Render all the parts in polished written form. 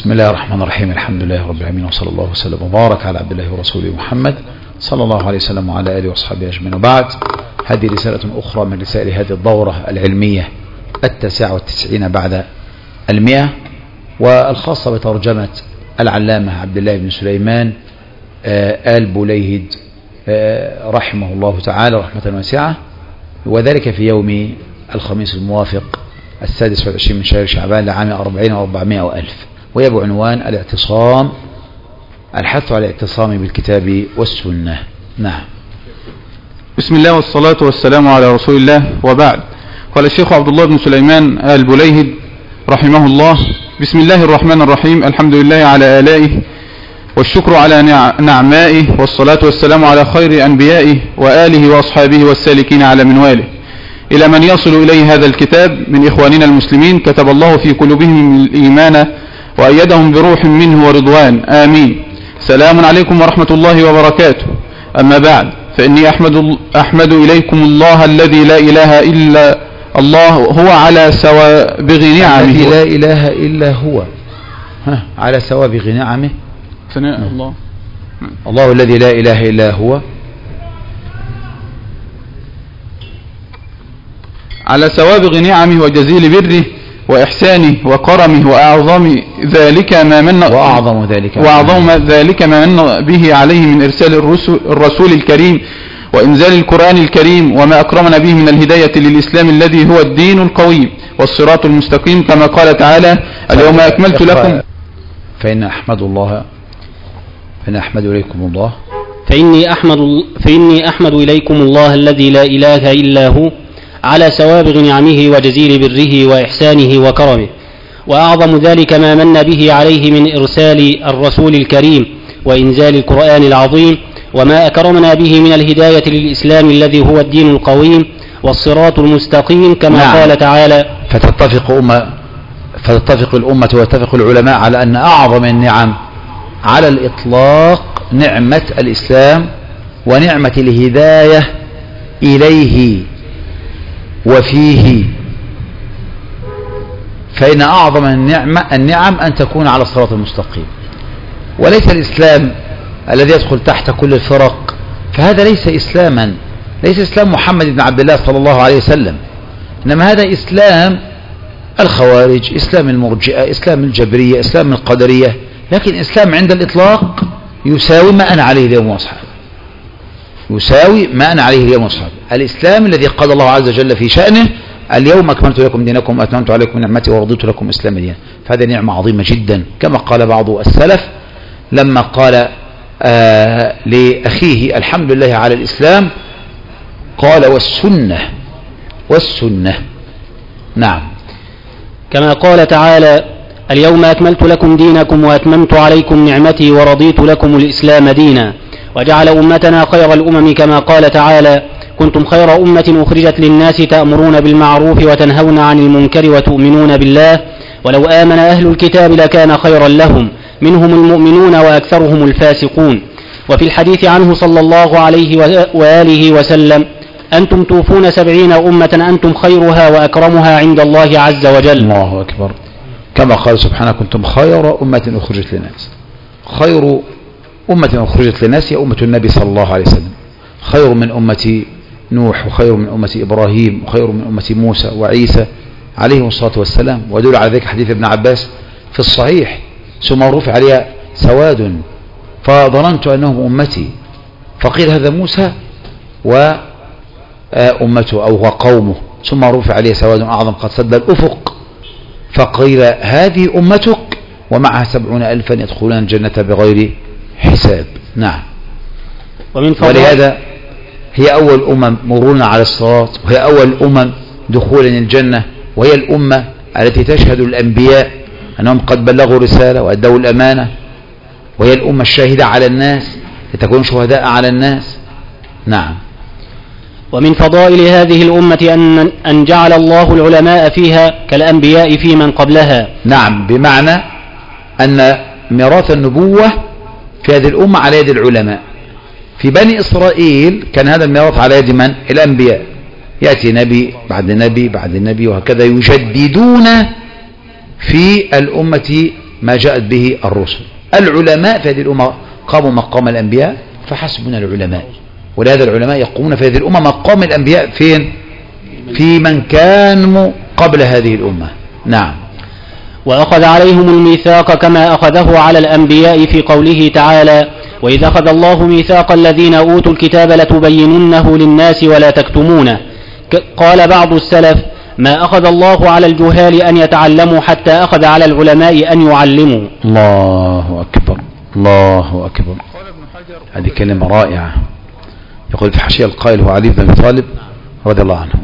بسم الله الرحمن الرحيم. الحمد لله رب العالمين، وصلى الله وسلم وبارك على عبد الله ورسوله محمد صلى الله عليه وسلم وعلى آله وأصحابه أجمعين. وبعد، هذه رسالة أخرى من رسائل هذه الدورة العلمية 99 بعد 100، والخاصة بترجمة العلامة عبد الله بن سليمان آل بوليهد رحمه الله تعالى رحمة واسعة، وذلك في يوم الخميس الموافق 26 من شهر شعبان لعام 40 و400 وألف، وهي بعنوان الاعتصام، الحث على الاعتصام بالكتاب والسنة. نعم. بسم الله والصلاة والسلام على رسول الله، وبعد. قال الشيخ عبد الله بن سليمان آل بوليهد رحمه الله: بسم الله الرحمن الرحيم، الحمد لله على آلائه والشكر على نعمائه، والصلاة والسلام على خير أنبيائه وآله وأصحابه والسالكين على منواله، إلى من يصل إليه هذا الكتاب من إخواننا المسلمين، كتب الله في قلوبهم الإيمان وأيدهم بروح منه ورضوان، آمين. سلام عليكم ورحمة الله وبركاته. أما بعد، فإني أحمد إليكم الله الذي لا إله إلا الله، هو على سوابغ نعمه، الذي لا إله إلا هو على سوابغ نعمه، ثناء الله، الله الذي لا إله إلا هو على سوابغ نعمه وجزيل بره وإحسانه وكرمه، وأعظم ذلك ما من به عليه من إرسال الرسول الكريم وإنزال القرآن الكريم، وما أكرمنا به من الهداية للإسلام الذي هو الدين القويم والصراط المستقيم، كما قال تعالى: اليوم أكملت لكم. فإني أحمد إليكم الله الذي لا إله إلا هو، على سوابغ نعمه وجزيل بره وإحسانه وكرمه، وأعظم ذلك ما من به عليه من إرسال الرسول الكريم وإنزال القرآن العظيم، وما أكرمنا به من الهداية للإسلام الذي هو الدين القويم والصراط المستقيم، كما قال تعالى: فتتفق الأمة ويتفق العلماء على أن أعظم النعم على الإطلاق نعمة الإسلام ونعمة الهداية إليه وفيه، فإن أعظم النعم أن تكون على الصراط المستقيم، وليس الإسلام الذي يدخل تحت كل الفرق، فهذا ليس إسلاما، ليس إسلام محمد بن عبد الله صلى الله عليه وسلم، إنما هذا إسلام الخوارج، إسلام المرجئة، إسلام الجبرية، إسلام القدرية، لكن إسلام عند الإطلاق يساوي ما أنا عليه اليوم وأصحابي، يساوي ما أنا عليه اليوم وأصحابي، الإسلام الذي قال الله عز وجل في شأنه: اليوم أكملت لكم دينكم وأتممت عليكم نعمتي ورضيت لكم إسلام دينا. فهذه نعمة عظيمة جدا، كما قال بعض السلف لما قال لأخيه: الحمد لله على الإسلام، قال: والسنة. نعم. كما قال تعالى: اليوم أكملت لكم دينكم وأتممت عليكم نعمتي ورضيت لكم الإسلام دينا، وجعل أمتنا خير الأمم، كما قال تعالى: كنتم خير أمة أخرجت للناس تأمرون بالمعروف وتنهون عن المنكر وتؤمنون بالله، ولو آمن أهل الكتاب لكان خيرا لهم، منهم المؤمنون وأكثرهم الفاسقون. وفي الحديث عنه صلى الله عليه وآله وسلم: أنتم توفون 70 أمة أنتم خيرها وأكرمها عند الله عز وجل. الله أكبر. كما قال سبحانه: كنتم خير أمة أخرجت للناس. خير أمة أخرجت للناس هي أمة النبي صلى الله عليه وسلم، خير من أمة نوح، وخير من أمة إبراهيم، وخير من أمة موسى وعيسى عليهم الصلاة والسلام. ودل على ذلك حديث ابن عباس في الصحيح: ثم رفع عليها سواد فظننت أنهم أمتي، فقيل هذا موسى وأمته أو هو قومه، ثم رفع عليها سواد أعظم قد سد الأفق، فقيل هذه أمتك ومعها 70,000 يدخلون الجنة بغير حساب. نعم. ولهذا هي أول أمم مرورنا على الصراط، وهي أول أمم دخولا الجنة، وهي الأمة التي تشهد الأنبياء أنهم قد بلغوا رسالة وأدوا الأمانة، وهي الأمة الشاهدة على الناس لتكون شهداء على الناس. نعم. ومن فضائل هذه الأمة أن جعل الله العلماء فيها كالأنبياء في من قبلها. نعم، بمعنى أن ميراث النبوة في هذه الأمة على يد العلماء. في بني إسرائيل كان هذا الميراث على يد من؟ الأنبياء، يأتي نبي بعد نبي بعد نبي، وهكذا يجددون في الأمة ما جاءت به الرسل. العلماء في هذه الأمة قاموا مقام الأنبياء فحسبنا العلماء، ولهذا العلماء يقومون في هذه الأمة مقام الأنبياء فين؟ في من كانوا قبل هذه الأمة. نعم. وأخذ عليهم الميثاق كما أخذه على الأنبياء في قوله تعالى: وإذ أخذ الله ميثاق الذين أوتوا الكتاب لتبيننه للناس ولا تكتمونه. قال بعض السلف: ما أخذ الله على الجهال أن يتعلموا حتى أخذ على العلماء أن يعلموا. الله أكبر، الله أكبر. هذه كلمة رائعة. يقول في حاشية القائل هو علي بن أبي طالب رضي الله عنه: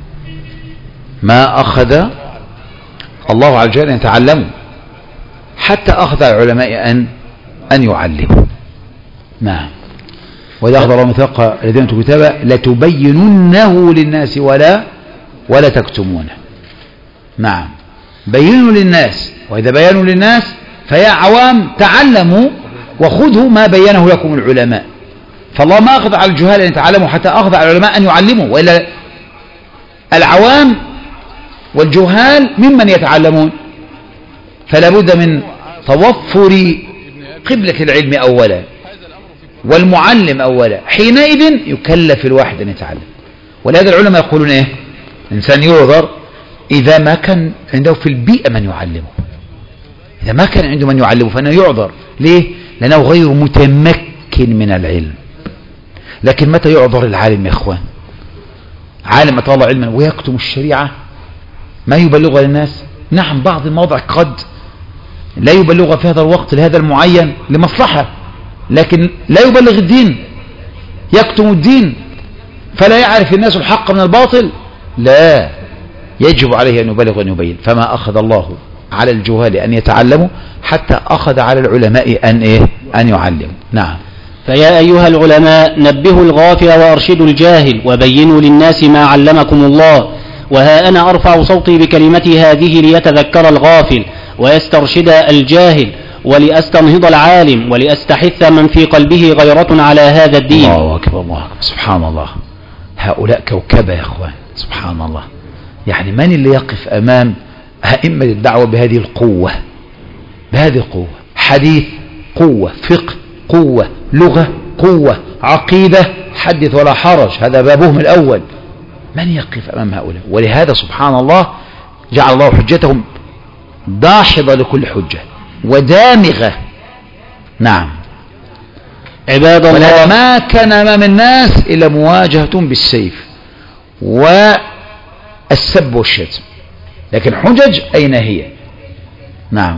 ما أخذ الله على الجهال أن يتعلموا حتى أخذ على العلماء أن يعلموا. نعم. وإذا أخذ الله ميثاق الذين أوتوا الكتاب لتبيننه للناس ولا تكتمونه. نعم. بينوا للناس، وإذا بينوا للناس فيا عوام تعلموا وخذوا ما بينه لكم العلماء. فالله ما أخذ على الجهال أن يتعلموا حتى أخذ على العلماء أن يعلموا، وإلا العوام والجهال ممن يتعلمون، فلا بد من توفر قبلة العلم أولا والمعلم أولا، حينئذ يكلف الواحد أن يتعلم. ولهذا العلماء يقولون إيه؟ الإنسان يعذر إذا ما كان عنده في البيئة من يعلمه. إذا ما كان عنده من يعلمه فإنه يعذر. ليه؟ لأنه غير متمكن من العلم. لكن متى يعذر العالم يا إخوان؟ عالم أطال علما ويكتم الشريعة ما يبلغها للناس. نعم، بعض المواضع قد لا يبلغها في هذا الوقت لهذا المعين لمصلحة، لكن لا يبلغ الدين، يكتم الدين فلا يعرف الناس الحق من الباطل. لا، يجب عليه أن يبلغ وأن يبين. فما أخذ الله على الجهال أن يتعلموا حتى أخذ على العلماء أن يعلموا. نعم. فيا أيها العلماء نبهوا الغافل وأرشدوا الجاهل وبينوا للناس ما علمكم الله. وها أنا أرفع صوتي بكلمتي هذه ليتذكر الغافل ويسترشد الجاهل ولأستنهض العالم ولأستحث من في قلبه غيرة على هذا الدين. الله أكبر، الله أكبر. سبحان الله. هؤلاء كوكبة يا أخوان. سبحان الله. يعني من اللي يقف أمام أئمة الدعوة بهذه القوة؟ بهذه القوة، حديث قوة، فقه قوة، لغة قوة، عقيدة حدث ولا حرج، هذا بابهم الأول. من يقف أمام هؤلاء؟ ولهذا سبحان الله جعل الله حجتهم داحضة لكل حجة ودامغة. نعم. عباد الله، ما كان أمام الناس إلا مواجهة بالسيف والسب والشتم، لكن حجج أين هي؟ نعم.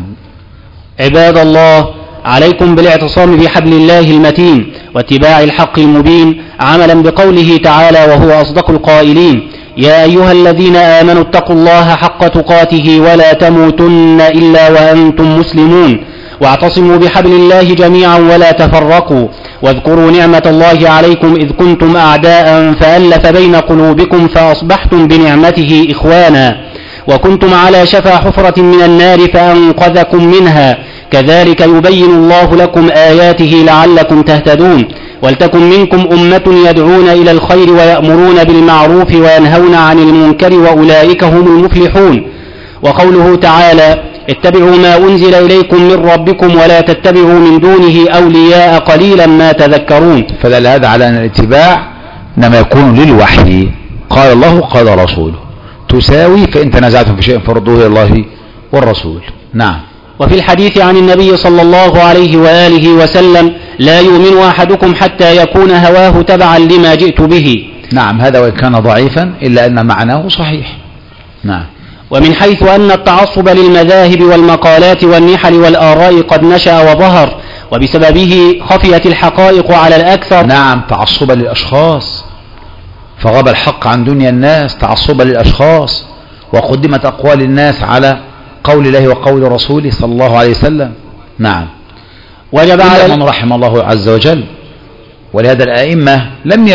عباد الله، عليكم بالاعتصام بحبل الله المتين واتباع الحق المبين عملا بقوله تعالى وهو أصدق القائلين: يا أيها الذين آمنوا اتقوا الله حق تقاته ولا تموتن إلا وأنتم مسلمون واعتصموا بحبل الله جميعا ولا تفرقوا واذكروا نعمة الله عليكم إذ كنتم أعداء فألف بين قلوبكم فأصبحتم بنعمته إخوانا وكنتم على شفا حفرة من النار فأنقذكم منها كذلك يبين الله لكم آياته لعلكم تهتدون ولتكن منكم أمة يدعون إلى الخير ويأمرون بالمعروف وينهون عن المنكر وأولئك هم المفلحون. وقوله تعالى: اتبعوا ما أنزل إليكم من ربكم ولا تتبعوا من دونه أولياء قليلا ما تذكرون. فدل هذا على أن الاتباع إنما يكون للوحي، قال الله قال رسوله، تساوي فإن تنازعتم في شيء فردوه إلى الله والرسول. نعم. وفي الحديث عن النبي صلى الله عليه وآله وسلم: لا يؤمن أحدكم حتى يكون هواه تبعا لما جئت به. نعم، هذا وإن كان ضعيفا إلا أن معناه صحيح. نعم. ومن حيث أن التعصب للمذاهب والمقالات والنحل والآراء قد نشأ وظهر وبسببه خفيت الحقائق على الأكثر. نعم، تعصبا للأشخاص، فغاب الحق عن دنيا الناس تعصبا للأشخاص، وقدمت أقوال الناس على قول الله وقول رسوله صلى الله عليه وسلم. نعم. وجب على من رحم الله عز وجل. ولهذا الأئمة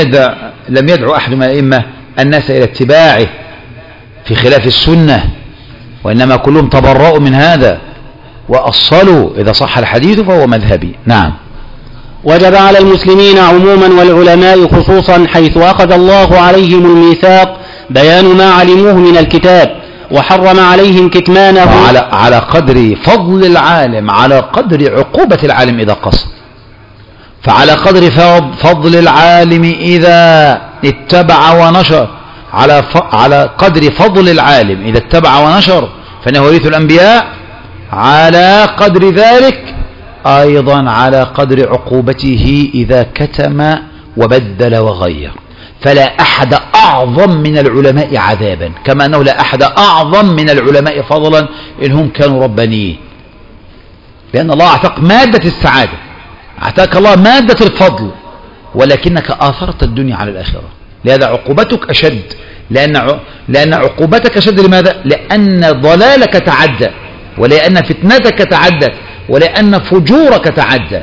لم يدعو أحد من الأئمة الناس إلى اتباعه في خلاف السنة، وإنما كلهم تبرؤوا من هذا وأصلوا إذا صح الحديث فهو مذهبي. نعم. وجب على المسلمين عموما والعلماء خصوصا حيث أخذ الله عليهم الميثاق بيان ما علموه من الكتاب وحرم عليهم كتمانه على قدر فضل العالم، على قدر عقوبة العالم إذا قصر. فعلى قدر فضل العالم إذا اتبع ونشر، على قدر فضل العالم إذا اتبع ونشر فإنه ورث الأنبياء، على قدر ذلك أيضا على قدر عقوبته إذا كتم وبدل وغير. فلا أحد أعظم من العلماء عذابا، كما أنه لا أحد أعظم من العلماء فضلا إن هم كانوا ربانيين، لأن الله أعطاك مادة السعادة، أعطاك الله مادة الفضل، ولكنك آثرت الدنيا على الآخرة، لهذا عقوبتك أشد. لأن عقوبتك أشد. لماذا؟ لأن ضلالك تعدى، ولأن فتنتك تعدت، ولأن فجورك تعدى.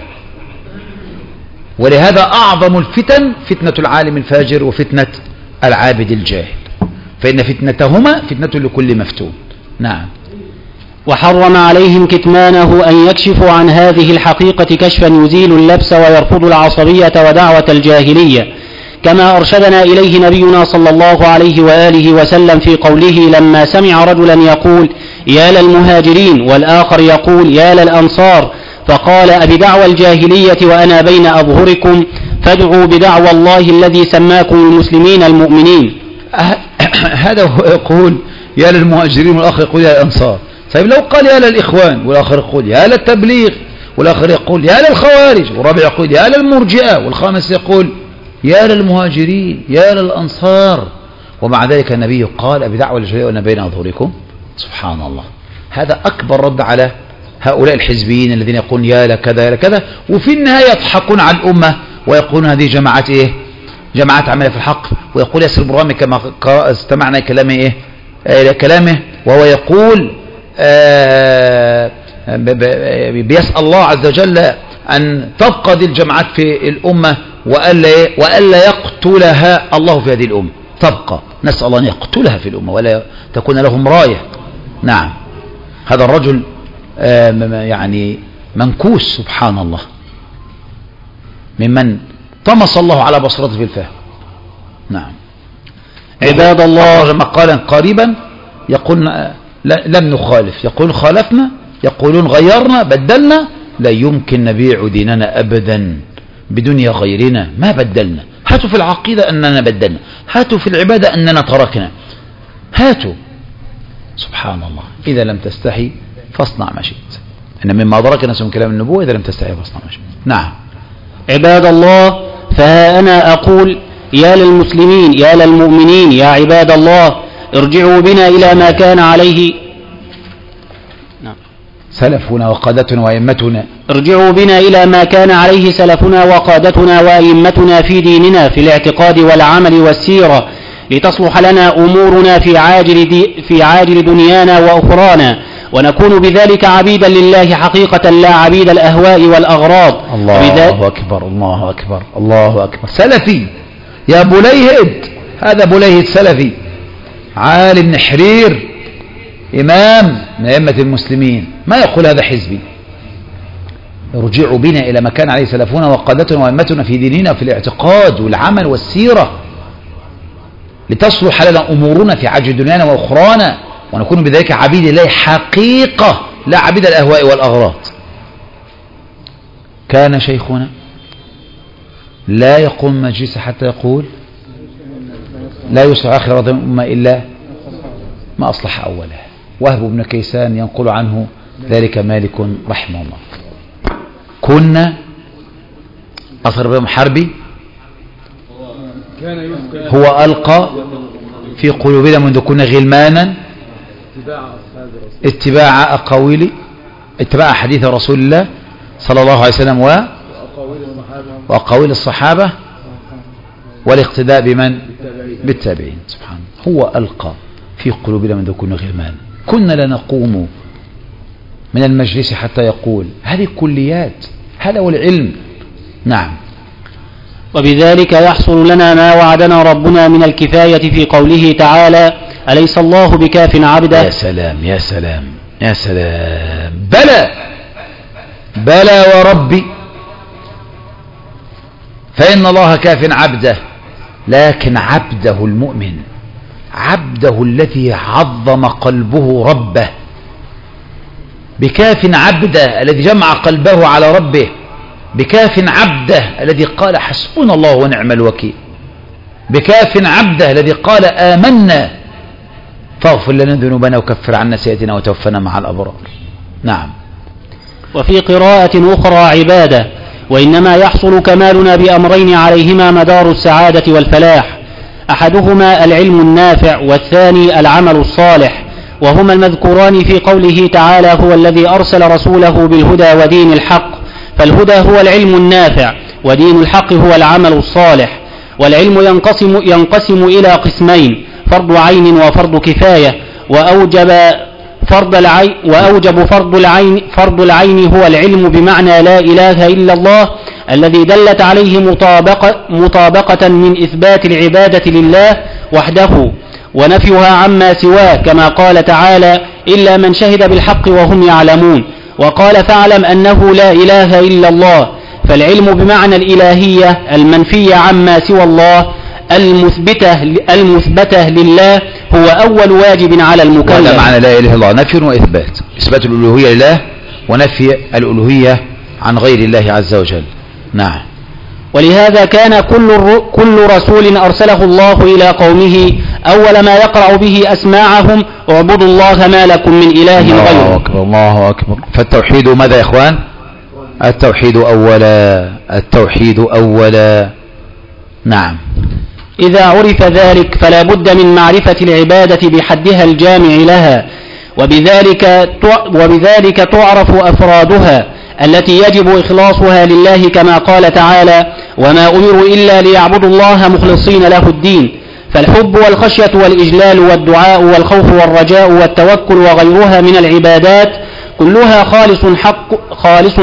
ولهذا أعظم الفتن فتنة العالم الفاجر وفتنة العابد الجاهل، فإن فتنتهما فتنة لكل مفتون. نعم. وحرم عليهم كتمانه أن يكشفوا عن هذه الحقيقة كشفا يزيل اللبس ويرفض العصبية ودعوة الجاهلية، كما أرشدنا إليه نبينا صلى الله عليه وآله وسلم في قوله لما سمع رجلا يقول يا للمهاجرين والآخر يقول يا للأنصار، فقال أبدعوى الجاهلية وأنا بين أظهركم، فادعوا بدعوى الله الذي سماكم المسلمين المؤمنين. هذا هو يقول يا للمهاجرين والآخر يقول يا للأنصار. طيب لو قال يا للإخوان والآخر يقول يا للتبليغ والآخر يقول يا للخوارج والرابع يقول يا للمرجئة والخامس يقول يا للمهاجرين يا للأنصار، ومع ذلك النبي قال أبدعوى الجاهلية وأنا بين أظهركم. سبحان الله. هذا أكبر رد على هؤلاء الحزبيين الذين يقولون يا لكذا يا لكذا، وفي النهاية يضحكون على الأمة ويقولون هذه جماعات إيه؟ جماعات عمل في الحق. ويقول ياسر البرهامي كما استمعنا كلامه كلامه وهو يقول بيسأل الله عز وجل أن تبقى دي الجماعات في الأمة وألا يقتلها الله في هذه الأمة، تبقى، نسأل الله أن يقتلها في الأمة ولا تكون لهم راية. نعم. هذا الرجل يعني منكوس سبحان الله، ممن طمس الله على بصرته في الفهم. نعم. عباد الله مقالا قريبا يقول لم نخالف، يقول خالفنا، يقولون غيرنا بدلنا، لا يمكن نبيع ديننا أبدا بدنيا غيرنا، ما بدلنا. هاتوا في العقيدة أننا بدلنا، هاتوا في العبادة أننا تركنا، هاتوا. سبحان الله. إذا لم تستحي فاصنع ما شئت، إن مما أدرك الناس من كلام النبوة إذا لم تستحي فاصنع ما شئت. نعم. عباد الله، فها أنا أقول يا للمسلمين يا للمؤمنين يا عباد الله، ارجعوا بنا إلى ما كان عليه سلفنا وقادتنا وأئمتنا، ارجعوا بنا إلى ما كان عليه سلفنا وقادتنا وأئمتنا في ديننا في الاعتقاد والعمل والسيرة، لتصلح لنا أمورنا في عاجل دنيانا وأخرانا، ونكون بذلك عبيدا لله حقيقة لا عبيد الأهواء والأغراض. الله أكبر الله أكبر الله أكبر. سلفي يا بليهد، هذا بليهد سلفي، عالم نحرير، إمام من أئمة المسلمين، ما يقول هذا حزبي. ارجعوا بنا إلى ما كان عليه سلفنا وقادتنا وأئمتنا في ديننا في الاعتقاد والعمل والسيرة، لتصلح لنا أمورنا في عاجل دنيانا وأخرانا، ونكون بذلك عبيد الله حقيقة لا عبيد الأهواء والأغراض. كان شيخنا لا يقوم مجلس حتى يقول لا يصلح آخر الأمة إلا ما أصلح أولها. وهب بن كيسان ينقل عنه ذلك مالك رحمه الله. كنا أثر بن حربي هو ألقى في قلوبنا منذ كنا غلمانا اتباع حديث رسول الله صلى الله عليه وسلم وأقاويل الصحابة والاقتداء بمن؟ بالتابعين. سبحان الله. هو ألقى في قلوبنا منذ كنا غلمانا، كنا لا نقوم من المجلس حتى يقول. هذه كليات، هذا هو العلم. نعم. وبذلك يحصل لنا ما وعدنا ربنا من الكفاية في قوله تعالى أليس الله بكاف عبده. يا سلام يا سلام يا سلام. بلى بلى وربي، فإن الله كاف عبده، لكن عبده المؤمن عبده الذي عظم قلبه ربه، بكاف عبده الذي جمع قلبه على ربه، بكاف عبده الذي قال حسبنا الله ونعم الوكيل، بكاف عبده الذي قال آمنا فاغفر لنا ذنوبنا وكفر عنا سيئاتنا وتوفنا مع الأبرار. نعم. وفي قراءة أخرى عبادة، وإنما يحصل كمالنا بأمرين عليهما مدار السعادة والفلاح، أحدهما العلم النافع والثاني العمل الصالح، وهما المذكوران في قوله تعالى هو الذي أرسل رسوله بالهدى ودين الحق، فالهدى هو العلم النافع ودين الحق هو العمل الصالح. والعلم ينقسم إلى قسمين، فرض عين وفرض كفاية، وأوجب فرض العين هو العلم بمعنى لا إله إلا الله الذي دلت عليه مطابقة من إثبات العبادة لله وحده ونفيها عما سواه، كما قال تعالى إلا من شهد بالحق وهم يعلمون، وقال فاعلم أنه لا إله إلا الله. فالعلم بمعنى الإلهية المنفية عما سوى الله المثبتة لله هو أول واجب على المكلف. هذا معنى لا إله إلا الله، نفي وإثبات، إثبات الألوهية لله ونفي الألوهية عن غير الله عز وجل. نعم. ولهذا كان كل رسول أرسله الله إلى قومه أول ما يقرأ به أسماعهم اعبدوا الله ما لكم من إله غيره. الله أكبر الله أكبر. فالتوحيد ماذا يا إخوان؟ التوحيد أولا، التوحيد أولا. نعم. إذا عرف ذلك فلا بد من معرفة العبادة بحدها الجامع لها، وبذلك تعرف أفرادها التي يجب إخلاصها لله، كما قال تعالى وما أمروا إلا ليعبدوا الله مخلصين له الدين. فالحب والخشية والإجلال والدعاء والخوف والرجاء والتوكل وغيرها من العبادات كلها خالص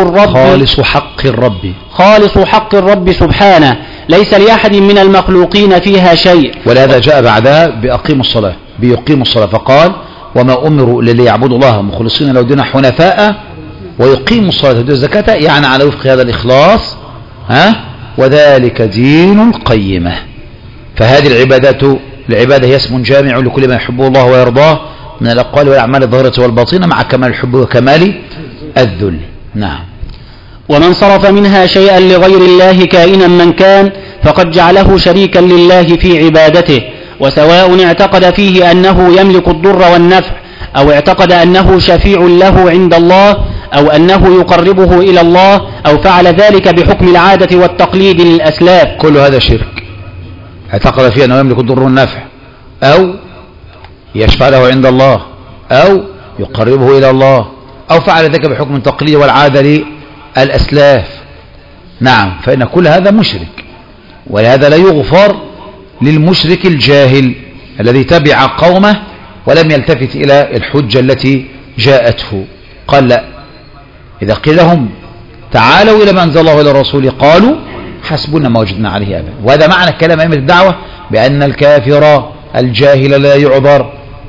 حق الرب سبحانه، ليس لأحد من المخلوقين فيها شيء. ولهذا جاء بعدها بيقيموا الصلاة فقال وما أمروا إلا ليعبدوا الله مخلصين له الدين حنفاء ويقيموا الصلاة ويؤتوا الزكاة، يعني على وفق هذا الإخلاص، وذلك دين القيمة. فهذه العبادة هي اسم جامع لكل ما يحبه الله ويرضاه من الأقوال والأعمال الظاهرة والباطنة مع كمال الحب وكمال الذل. نعم. ومن صرف منها شيئا لغير الله كائنا من كان فقد جعله شريكا لله في عبادته، وسواء اعتقد فيه أنه يملك الضر والنفع أو اعتقد أنه شفيع له عند الله أو أنه يقربه إلى الله أو فعل ذلك بحكم العادة والتقليد للأسلاف، كل هذا شرك. اعتقد فيه أنه يملك الضر والنفع أو يشفع له عند الله أو يقربه إلى الله أو فعل ذلك بحكم التقليد والعادة للأسلاف. نعم. فإن كل هذا مشرك، ولهذا لا يغفر للمشرك الجاهل الذي تبع قومه ولم يلتفت إلى الحجة التي جاءته. قال لا، إذا قيل لهم تعالوا إلى ما أنزل الله إلى الرسول قالوا حسبنا ما وجدنا عليه آباءنا. وهذا معنى كلام أئمة الدعوة بأن الكافر الجاهل لا يعذر.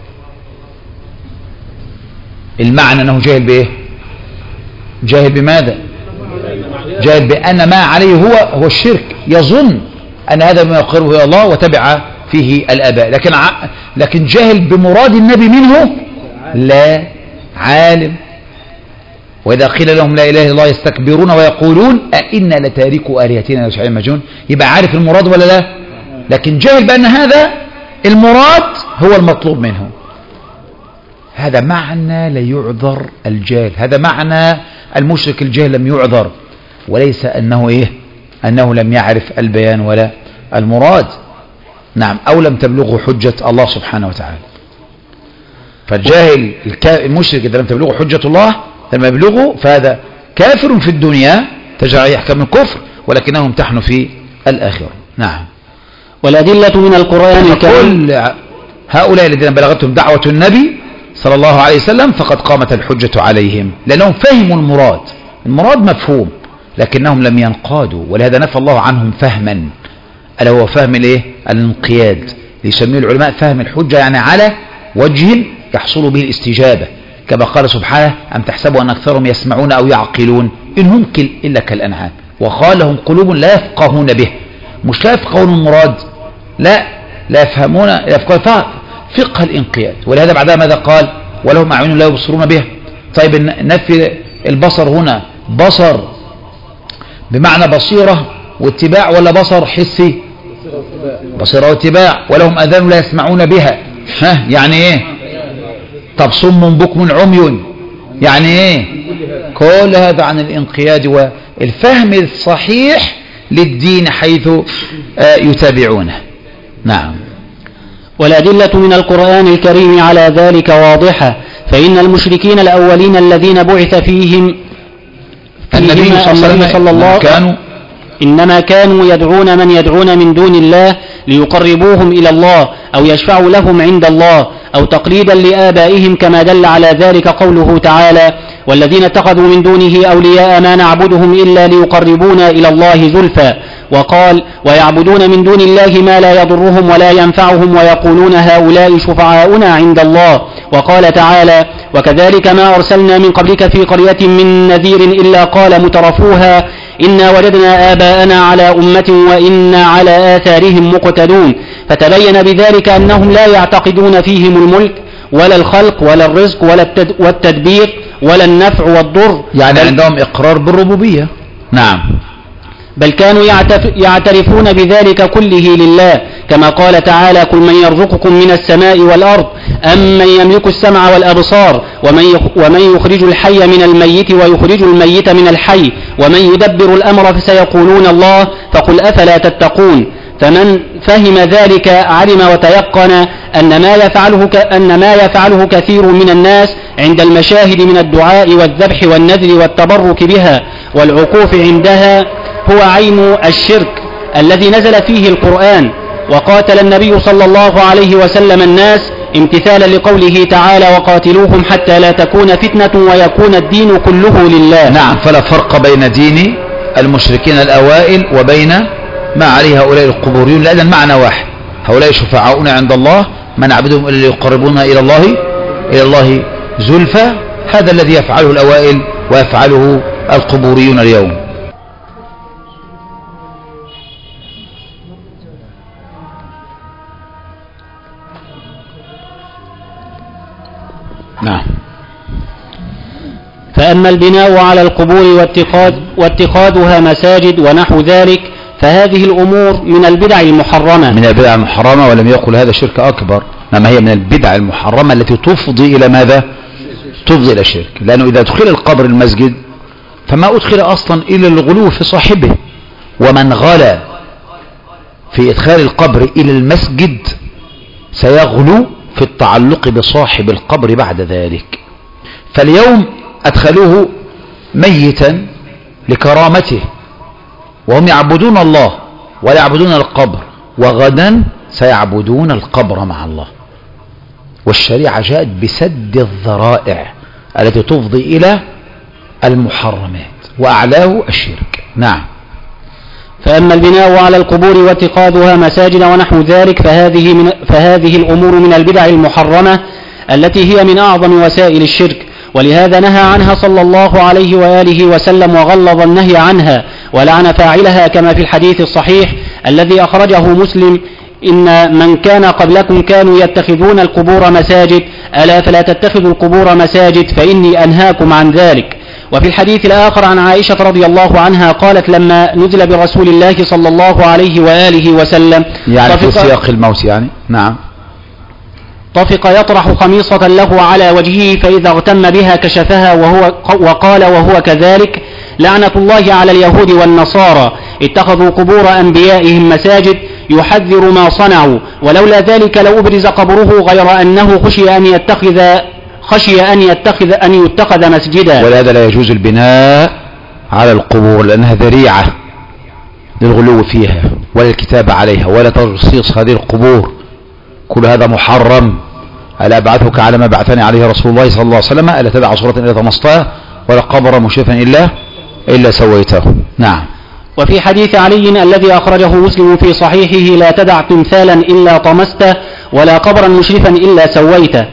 المعنى أنه جاهل بإيه؟ جاهل بماذا؟ جاهل بأن ما عليه هو الشرك، يظن أن هذا ما يقربه إلى الله وتبع فيه الآباء، لكن جاهل بمراد النبي منه لا عالم. وإذا قيل لهم لا إله إلا الله يستكبرون ويقولون أئنا لتاركوا آلهتنا لشاعر مجنون. يبقى عارف المراد ولا لا؟ لكن جاهل بأن هذا المراد هو المطلوب منه. هذا معنى لا يعذر الجاهل، هذا معنى المشرك الجاهل لم يعذر، وليس أنه لم يعرف البيان ولا المراد. نعم. أو لم تبلغه حجة الله سبحانه وتعالى. فالجاهل المشرك إذا لم تبلغه حجة الله لما يبلغه فهذا كافر في الدنيا تجري يحكم الكفر، ولكنه امتحن في الآخرة. نعم. والأدلة من القرآن كل هؤلاء الذين بلغتهم دعوة النبي صلى الله عليه وسلم فقد قامت الحجة عليهم، لأنهم فهموا المراد مفهوم لكنهم لم ينقادوا، ولهذا نفى الله عنهم فهما، ألا هو فهم الانقياد، يسميه العلماء فهم الحجة، يعني على وجه يحصل به الاستجابة، كما قال سبحانه أم تحسبوا أن أكثرهم يسمعون أو يعقلون إن هم إلا كالأنعام وقال لهم قلوب لا يفقهون به. مش لا يفقهون المراد، لا، لا يفهمون فقه الانقياد. ولهذا بعدها ماذا قال؟ ولهم أعين لا يبصرون بها. طيب نفي البصر هنا بصر بمعنى بصيرة واتباع ولا بصر حسي؟ بصيرة واتباع. ولهم أذان لا يسمعون بها، ها يعني ايه؟ طب صم بكم عمي يعني ايه؟ كل هذا عن الانقياد والفهم الصحيح للدين حيث يتابعونه. نعم. والأدلة من القرآن الكريم على ذلك واضحة، فإن المشركين الأولين الذين بعث فيهم النبي صلى الله عليه وسلم إنما كانوا يدعون من يدعون من دون الله ليقربوهم إلى الله أو يشفعوا لهم عند الله أو تقليدا لآبائهم، كما دل على ذلك قوله تعالى: والذين اتخذوا من دونه أولياء ما نعبدهم إلا ليقربونا إلى الله زلفى. وقال: ويعبدون من دون الله ما لا يضرهم ولا ينفعهم ويقولون هؤلاء شفعاؤنا عند الله. وقال تعالى: وكذلك ما أرسلنا من قبلك في قرية من نذير إلا قال مترفوها إنا وجدنا آباءنا على أمة وإنا على آثارهم مقتدون. فتبين بذلك أنهم لا يعتقدون فيهم الملك ولا الخلق ولا الرزق ولا والتدبير ولا النفع والضر، يعني عندهم إقرار بالربوبية. نعم. بل كانوا يعترفون بذلك كله لله، كما قال تعالى: قل من يرزقكم من السماء والأرض أم من يملك السمع والأبصار ومن يخرج الحي من الميت ويخرج الميت من الحي ومن يدبر الأمر فسيقولون الله فقل أفلا تتقون. فمن فهم ذلك علم وتيقن أن ما يفعله كثير من الناس عند المشاهد من الدعاء والذبح والنذر والتبرك بها والعكوف عندها هو عين الشرك الذي نزل فيه القرآن. وقاتل النبي صلى الله عليه وسلم الناس امتثالا لقوله تعالى: وقاتلوهم حتى لا تكون فتنة ويكون الدين كله لله. نعم. فلا فرق بين دين المشركين الأوائل وبين ما عليه هؤلاء القبوريون، لأن المعنى واحد: هؤلاء شفعاؤنا عند الله ما نعبدهم إلا ليقربونا إلى الله زلفى. هذا الذي يفعله الأوائل ويفعله القبوريون اليوم. نعم. فأما البناء على القبور واتخاذها مساجد ونحو ذلك فهذه الأمور من البدع المحرمة. من البدع المحرمة، ولم يقل هذا شرك أكبر، إنما هي من البدع المحرمة التي تفضي إلى ماذا؟ تفضي إلى شرك. لأنه إذا أدخل القبر المسجد فما أدخل أصلا إلا الغلو في صاحبه، ومن غلا في إدخال القبر إلى المسجد سيغلو في التعلق بصاحب القبر بعد ذلك. فاليوم أدخلوه ميتا لكرامته وهم يعبدون الله ولا يعبدون القبر، وغدا سيعبدون القبر مع الله. والشريعة جاءت بسد الذرائع التي تفضي إلى المحرمات، وأعلاه الشرك. نعم. فأما البناء على القبور واتخاذها مساجد ونحو ذلك فهذه الأمور من البدع المحرمة التي هي من أعظم وسائل الشرك، ولهذا نهى عنها صلى الله عليه وآله وسلم وغلظ النهي عنها ولعن فاعلها، كما في الحديث الصحيح الذي أخرجه مسلم: إن من كان قبلكم كانوا يتخذون القبور مساجد ألا فلا تتخذوا القبور مساجد فإني أنهاكم عن ذلك. وفي الحديث الآخر عن عائشة رضي الله عنها قالت: لما نزل برسول الله صلى الله عليه وآله وسلم يعني في سياق الموت يعني. نعم. طفق يطرح خميصة له على وجهه فإذا اغتم بها كشفها وقال وهو كذلك: لعنة الله على اليهود والنصارى اتخذوا قبور أنبيائهم مساجد يحذر ما صنعوا، ولولا ذلك لأبرز قبره غير أنه خشي أن يتخذ مسجدا. ولهذا لا يجوز البناء على القبور لأنها ذريعة للغلو فيها ولا الكتاب عليها ولا ترصيص هذه القبور، كل هذا محرم. ألا أبعثك على ما بعثني عليه رسول الله صلى الله عليه وسلم ألا تدع صورة إلا طمستها ولا قبر مشرفا إلا سويته. نعم. وفي حديث علي الذي أخرجه مسلم في صحيحه: لا تدع تمثالا إلا طمسته ولا قبرا مشرفا إلا سويته.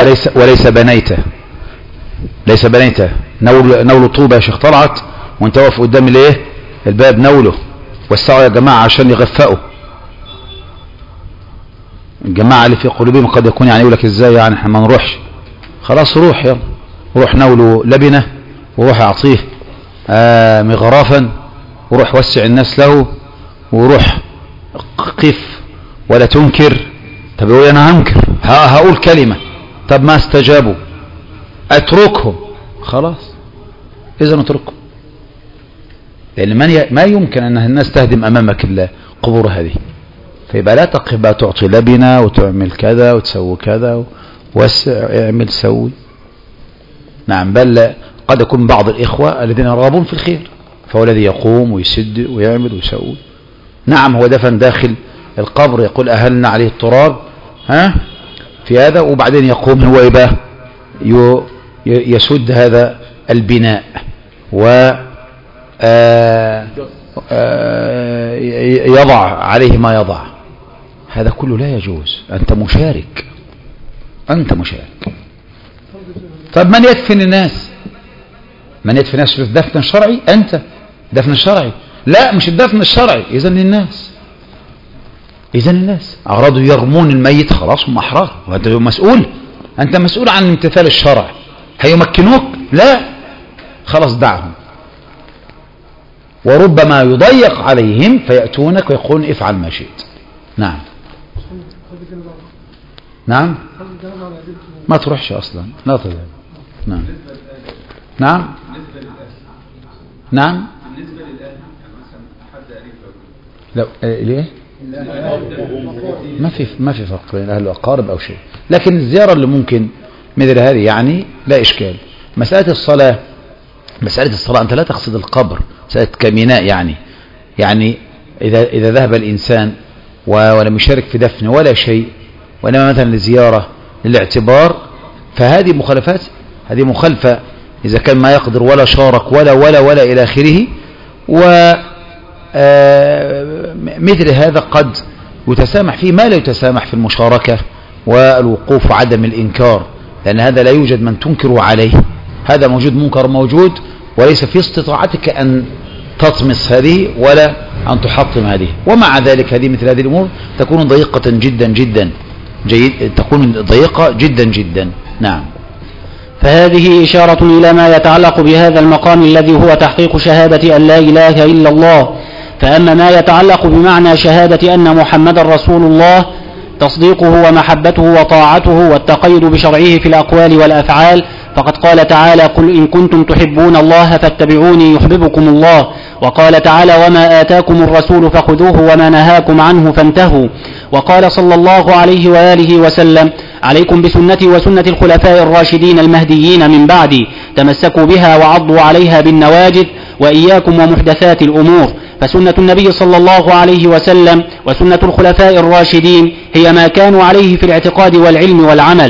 ليس بنيته نول طوبة يا شيخ طلعت وانت واقف قدام الايه الباب نوله، والساعة يا جماعة عشان يغفقوا. الجماعة اللي في قلوبهم قد يكون يعني يقول لك ازاي يعني احنا ما نروحش. خلاص روح، يلا روح ناوله لبنة، وروح اعطيه مغرافا، وروح وسع الناس له، وروح قف ولا تنكر. طب يقول انا هنكر، هقول كلمة، طب ما استجابوا، اتركهم. خلاص اذا اتركهم، لان ما يمكن ان الناس تهدم امامك القبور هذه. فيبقى لا تقف بقى تعطي لبنة وتعمل كذا وتسوي كذا، وسع اعمل سوي. نعم، بل قد يكون بعض الإخوة الذين يرغبون في الخير، فهو الذي يقوم ويسد ويعمل ويسوي. نعم، هو دفن داخل القبر، يقول أهلنا عليه التراب في هذا، وبعدين يقوم هو يبقى يسد هذا البناء يضع عليه ما يضع. هذا كله لا يجوز، أنت مشارك، أنت مشارك. طب من يدفن الناس؟ من يدفن الناس في الدفن الشرعي؟ أنت دفن الشرعي؟ لا، مش الدفن الشرعي. إذن الناس أرادوا يرمون الميت، خلاص هم أحرار، وأنت مسؤول، أنت مسؤول عن امتثال الشرع. هيمكنوك؟ لا، خلاص دعهم. وربما يضيق عليهم فيأتونك ويقولون افعل ما شئت. نعم نعم، ما تروحش أصلا، لا تذهب. نعم نعم نعم. لا ليه؟ ما في فرق بين أهل الأقارب أو شيء، لكن الزيارة اللي ممكن مثل هذه يعني لا إشكال. مسألة الصلاة أنت لا تقصد القبر، مسألة كميناء يعني إذا ذهب الإنسان ولم يشارك في دفن ولا شيء، وإنما مثلا لزيارة للاعتبار، فهذه مخالفات، هذه مخالفة إذا كان ما يقدر ولا شارك ولا إلى آخره. ومثل هذا قد يتسامح فيه ما لا يتسامح في المشاركة والوقوف وعدم الإنكار، لأن هذا لا يوجد من تنكر عليه، هذا موجود، منكر موجود، وليس في استطاعتك أن تطمس هذه ولا أن تحطم هذه. ومع ذلك مثل هذه الأمور تكون ضيقة جدا جدا، تكون ضيقة جدا جدا. نعم. فهذه إشارة إلى ما يتعلق بهذا المقام الذي هو تحقيق شهادة أن لا إله إلا الله. فأما ما يتعلق بمعنى شهادة أن محمد رسول الله، تصديقه ومحبته وطاعته والتقيد بشرعه في الأقوال والأفعال، فقد قال تعالى: قل إن كنتم تحبون الله فاتبعوني يحببكم الله. وقال تعالى: وما آتاكم الرسول فخذوه وما نهاكم عنه فانتهوا. وقال صلى الله عليه وآله وسلم: عليكم بسنتي وسنة الخلفاء الراشدين المهديين من بعدي، تمسكوا بها وعضوا عليها بالنواجذ، وإياكم ومحدثات الأمور. فسنة النبي صلى الله عليه وسلم وسنة الخلفاء الراشدين هي ما كانوا عليه في الاعتقاد والعلم والعمل.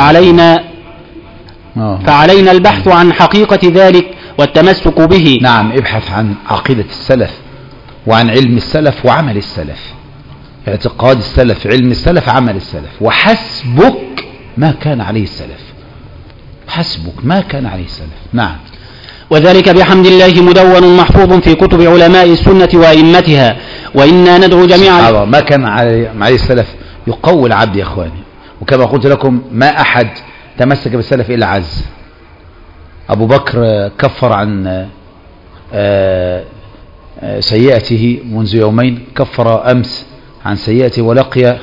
فعلينا البحث عن حقيقة ذلك والتمسك به. نعم، ابحث عن عقيدة السلف وعن علم السلف وعمل السلف، اعتقاد السلف، علم السلف، عمل السلف، وحسبك ما كان عليه السلف، حسبك ما كان عليه السلف. نعم. وذلك بحمد الله مدون محفوظ في كتب علماء السنة وأئمتها. وإنا ندعو جميعا ما كان عليه السلف يقوي العبد يا إخواني. وكما قلت لكم ما أحد تمسك بالسلف إلا عز. أبو بكر كفر عن سيئته منذ يومين، كفر أمس عن سيئته، ولقي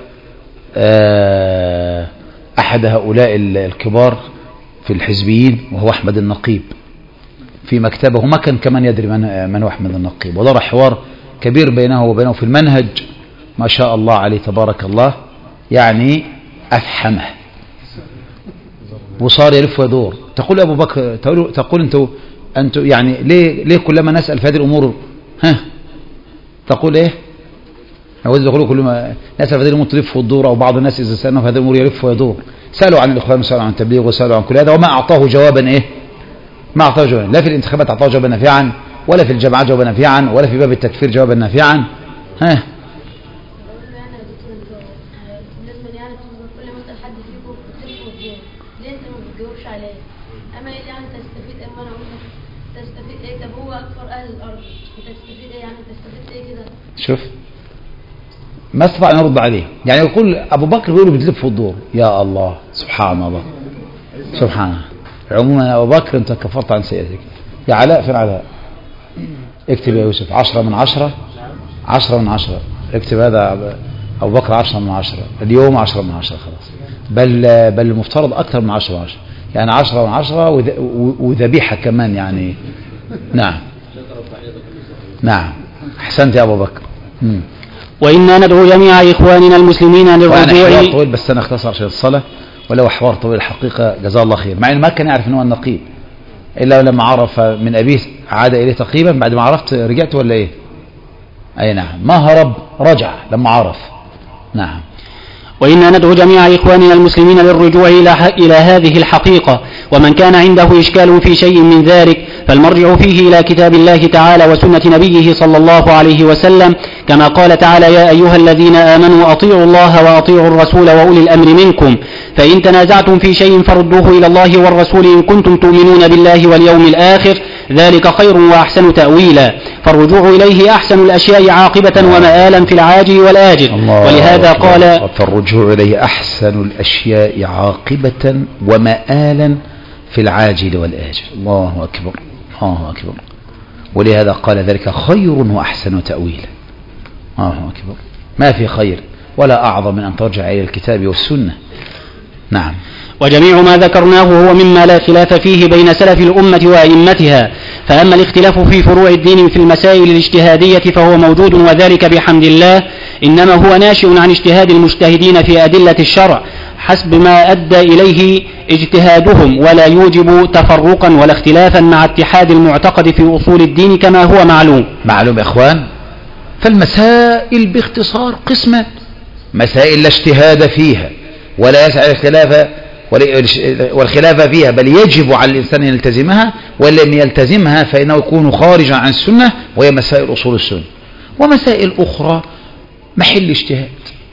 أحد هؤلاء الكبار في الحزبيين وهو أحمد النقيب في مكتبه، ما كان كمان يدري من هو أحمد النقيب، ودار حوار كبير بينه وبينه في المنهج، ما شاء الله عليه تبارك الله، يعني أفحمه وصار يلف ويدور. تقول أبو بكر، تقول أنتوا يعني ليه كلما نسأل في هذه الأمور تقول إيه؟ أود يقولوا كل ما نسأل في هذه الأمور تلف وتدور، أو بعض الناس إذا سألنا في هذه الأمور يلف ويدور. سألوا عن الإخوان وسألوا عن التبليغ وسألوا عن كل هذا، وما أعطاه جوابا إيه؟ ما أعطاه جوابا، لا في الانتخابات أعطاه جوابا نافعا، ولا في الجامعات جوابا نافعا، ولا في باب التكفير جوابا نافعا. شوف ما استطاع أن يرد عليه. يعني يقول أبو بكر بيقول بتلف في الدور. يا الله، سبحان الله، سبحان الله. عموما يا أبو بكر أنت كفرت عن سيئتك. يا علاء، فين علاء؟ اكتب يا يوسف 10 من 10. 10 من 10. اكتب هذا أبو بكر 10 من 10. اليوم 10 من 10 خلاص. بل المفترض أكثر من 10 من 10. يعني 10 من 10 وذبيحة كمان يعني. نعم نعم، أحسنت يا أبو بكر. وإنا ندعو جميع إخواننا المسلمين للرجوع. حوار طويل بس أنا اختصر عشان الصلاة، ولو حوار طويل الحقيقة جزاه الله خير، مع إنه ما كان يعرف إنه النقيب إلا لما عرف من أبيه عاد إليه تقريبا. بعد ما عرفت رجعت ولا إيه؟ أي نعم، ما هرب، رجع لما عرف. نعم. وإنا ندعو جميع إخواننا المسلمين للرجوع إلى هذه الحقيقة، ومن كان عنده إشكال في شيء من ذلك فالمرجع فيه إلى كتاب الله تعالى وسنة نبيه صلى الله عليه وسلم، كما قال تعالى: يا أيها الذين آمنوا أطيعوا الله وأطيعوا الرسول وأولي الأمر منكم، فإن تنازعتم في شيء فردوه إلى الله والرسول إن كنتم تؤمنون بالله واليوم الآخر، ذلك خير وأحسن تأويلا. فالرجوع إليه أحسن الأشياء عاقبة ومآلا في العاجل والآجل. ولهذا قال: فالرجوع إليه أحسن الأشياء عاقبة ومآلا في العاجل والآجل. الله أكبر، الله أكبر. ولهذا قال: ذلك خير وأحسن تأويلا. الله أكبر. ما في خير ولا أعظم من أن ترجع إلى الكتاب والسنة. نعم. وجميع ما ذكرناه هو مما لا خلاف فيه بين سلف الأمة وأئمتها. فأما الاختلاف في فروع الدين في المسائل الاجتهادية فهو موجود، وذلك بحمد الله إنما هو ناشئ عن اجتهاد المجتهدين في أدلة الشرع حسب ما أدى إليه اجتهادهم، ولا يوجب تفرقا ولا اختلافا مع اتحاد المعتقد في أصول الدين كما هو معلوم. معلوم يا إخوان. فالمسائل باختصار قسمان: مسائل لا اجتهاد فيها ولا يسعى الخلاف والخلاف فيها، بل يجب على الإنسان أن يلتزمها، ولم يلتزمها فإنه يكون خارجا عن السنة، وهي مسائل أصول السنة. ومسائل أخرى محل اجتهاد،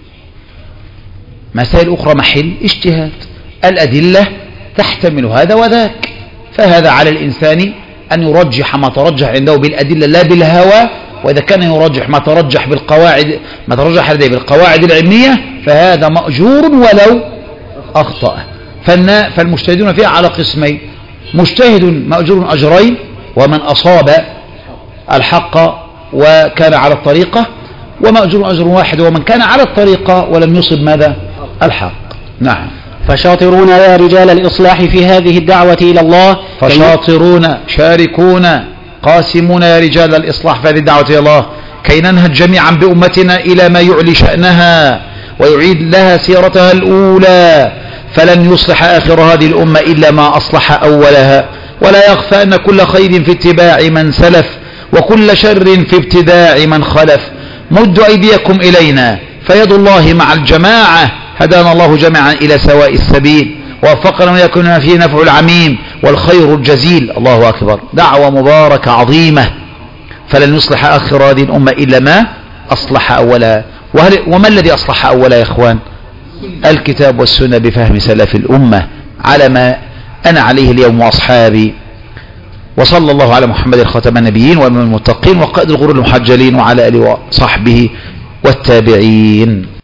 مسائل أخرى محل اجتهاد، الأدلة تحتمل هذا وذاك، فهذا على الإنسان أن يرجح ما ترجح عنده بالأدلة لا بالهوى. وإذا كان يرجح ما ترجح بالقواعد العلمية فهذا مأجور ولو أخطأ. فالمجتهدون فيها على قسمين: مجتهد مأجور أجرين، ومن أصاب الحق وكان على الطريقة، ومأجور أجر واحد ومن كان على الطريقة ولم يصب ماذا؟ الحق. نعم. فشاطرون يا رجال الإصلاح في هذه الدعوة إلى الله. فشاطرون، شاركون، قاسمون يا رجال الإصلاح في هذه الدعوة إلى الله، كي ننهج جميعا بأمتنا إلى ما يعلي شأنها ويعيد لها سيرتها الأولى، فلن يصلح آخر هذه الأمة إلا ما أصلح أولها. ولا يخفى أن كل خير في اتباع من سلف، وكل شر في ابتداع من خلف. مدوا أيديكم إلينا، فيد الله مع الجماعة، هدانا الله جميعا إلى سواء السبيل، ووفقنا ويكون فيه نفع العميم والخير الجزيل. الله أكبر. دعوة مباركة عظيمة، فلن يصلح آخر هذه الأمة إلا ما أصلح أولها. وما الذي أصلح أولها يا إخوان؟ الكتاب والسنة بفهم سلف الأمة على ما أنا عليه اليوم وأصحابي. وصلى الله على محمد خاتم النبيين وإمام المتقين وقائد الغر المحجلين وعلى آله وصحبه والتابعين.